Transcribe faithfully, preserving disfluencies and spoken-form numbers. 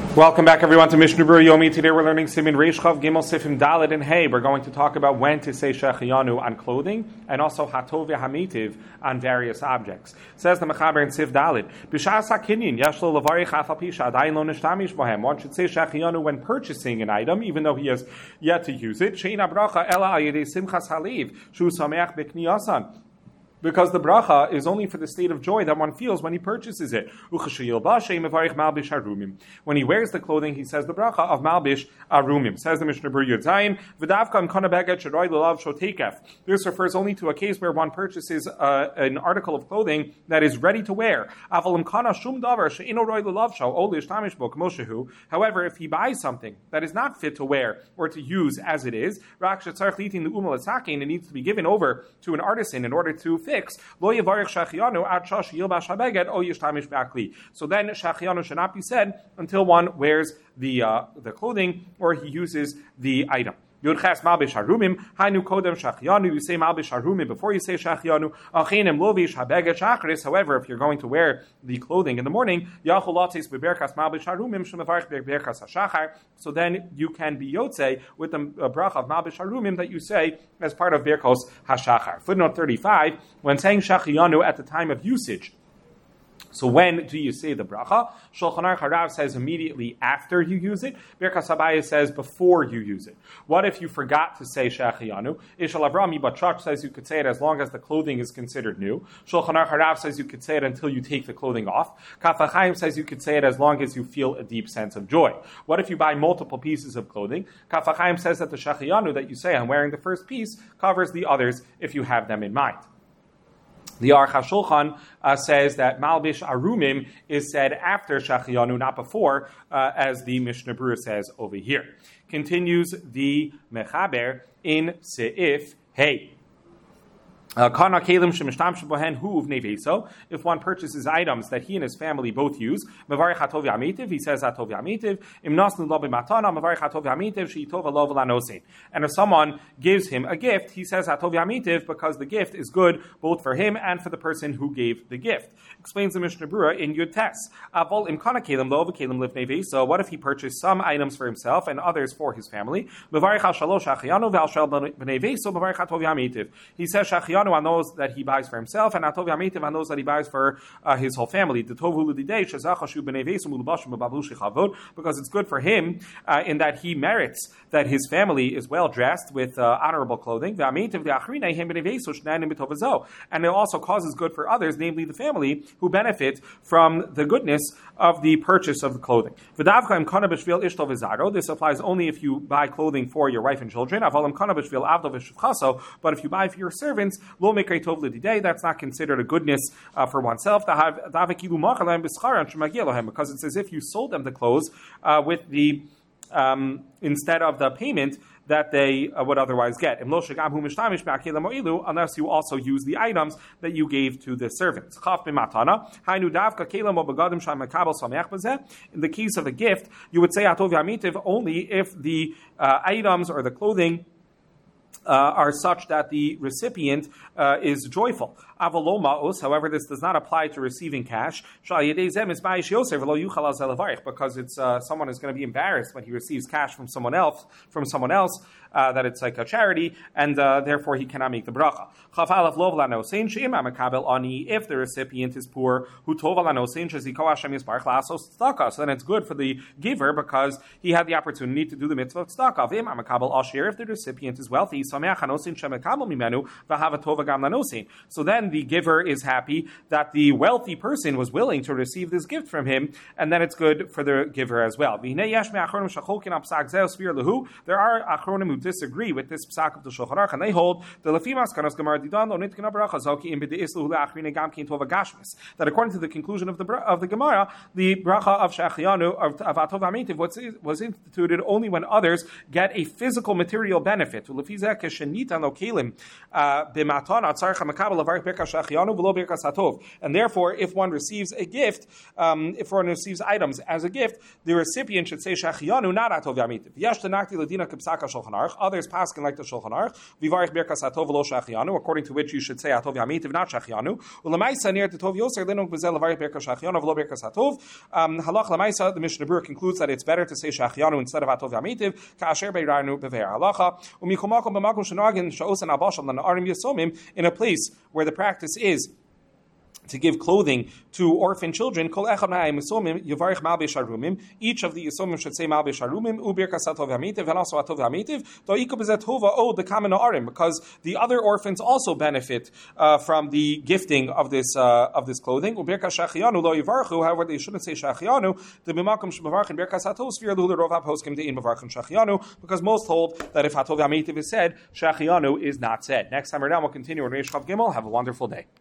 Welcome back, everyone, to Mishnah Berurah Yomi. Today we're learning Simin Reish Chav Gimel Sifim Dalet and Hey. We're going to talk about when to say Shechiyanu on clothing and also Hatov Hamitiv on various objects. Says the Mechaber in Sif Dalet. B'shas hakinyin yeshlo levarich afal pisha adayin lo nishtamish bohem. One should say Shechiyanu when purchasing an item, even though he has yet to use it. Shein abracha ela al yedei simchas haliv shu sameach b'kniyasan. Because the bracha is only for the state of joy that one feels when he purchases it. When he wears the clothing, he says the bracha of Malbish Arumim. Says the Mishnah Berurah Yud Zayin. This refers only to a case where one purchases uh, an article of clothing that is ready to wear. However, if he buys something that is not fit to wear or to use as it is, it needs to be given over to an artisan in order to fix. So then Shechiyanu should not be said until one wears the uh, the clothing or he uses the item. Yudches Malbish Harumim, Hainu Kodem Shechiyanu. You say Malbish Harumim before you say Shechiyanu. Achenim Lovish Habeget Shachris. However, if you're going to wear the clothing in the morning, Yachol Lates Beberkas Malbish Harumim Shemevarch Beberkas Hashachar. So then you can be Yotze with the bracha of Malbish Harumim that you say as part of Berkos Hashachar. Footnote thirty-five. When saying Shechiyanu at the time of usage. So when do you say the bracha? Shulchan Aruch Harav says immediately after you use it. Birkas Habayis says before you use it. What if you forgot to say Shechiyanu? Ishal Avrami Batrach says you could say it as long as the clothing is considered new. Shulchan Aruch Harav says you could say it until you take the clothing off. Kaf HaChaim says you could say it as long as you feel a deep sense of joy. What if you buy multiple pieces of clothing? Kaf HaChaim says that the Shechiyanu that you say, I'm wearing the first piece, covers the others if you have them in mind. The Aruch HaShulchan uh, says that Malbish Arumim is said after Shechiyanu, not before, uh, as the Mishnah Berurah says over here. Continues the Mechaber in Seif Hey. If one purchases items that he and his family both use, he says and if someone gives him a gift, he says because the gift is good both for him and for the person who gave the gift. Explains the Mishnah Berurah in Yud Tes. So what if he purchased some items for himself and others for his family? He says on those that he buys for himself, and Atov Yamitiv on those that he buys for uh, his whole family. Because it's good for him uh, in that he merits that his family is well dressed with uh, honorable clothing. And it also causes good for others, namely the family, who benefit from the goodness of the purchase of the clothing. This applies only if you buy clothing for your wife and children. But if you buy for your servants, that's not considered a goodness uh, for oneself, because it's as if you sold them the clothes uh, with the um, instead of the payment that they uh, would otherwise get. Unless you also use the items that you gave to the servants. In the case of the gift, you would say only if the uh, items or the clothing Uh, are such that the recipient uh, is joyful. However, this does not apply to receiving cash, because it's uh, someone is going to be embarrassed when he receives cash from someone else, from someone else, uh, that it's like a charity, and uh, therefore he cannot make the bracha. If the recipient is poor, so then it's good for the giver because he had the opportunity to do the mitzvah of tzedakah. If the recipient is wealthy, so then the giver is happy that the wealthy person was willing to receive this gift from him, and then it's good for the giver as well. There are achronim who disagree with this psak of the Shulchan Aruch, and they hold that according to the conclusion of the of the Gemara, the bracha of Shechiyanu of Atov Hamitiv was instituted only when others get a physical material benefit. birkas shachianu v'lo birkas hatov. And therefore, if one receives a gift, um, if one receives items as a gift, the recipient should say shachianu, not hatov yamitiv. Yesh tenakti ledina kipsaka shulchan aruch. Others paskin like the shulchan aruch. Vivarich birkas hatov v'lo shachianu, according to which you should say hatov yamitiv, not shachianu. Ulamaisa near tov yoser linung b'zel levarich birkas shachianu v'lo birkas hatov. Halach lamaisa, the Mishnah Berurah concludes that it's better to say shachianu instead of hatov yamitiv. Ka'asher beirarnu bever halacha. Umichumakom b'makom shenagin sha'osan abashal lanarim yasomim, in a place where the practice is to give clothing to orphan children. Each of the Yisomim should say Mal B'Sharumim, Ubirkas Hatov Hamitiv, and also Hatov Hamitiv, oh, the Kamen Arim, because the other orphans also benefit uh, from the gifting of this uh, of this clothing. Ubirkas Shachianu Lo Yivarchu, however, they shouldn't say Shachianu, the Bimakum Shbavarchin Birkas Hatov Sphere Lula Rova Poskim Dein Bavarchin Shachianu, because most hold that if Hatov Hamitiv is said, Shachianu is not said. Next time around, we'll continue in Reish Chav Gimel. Have a wonderful day.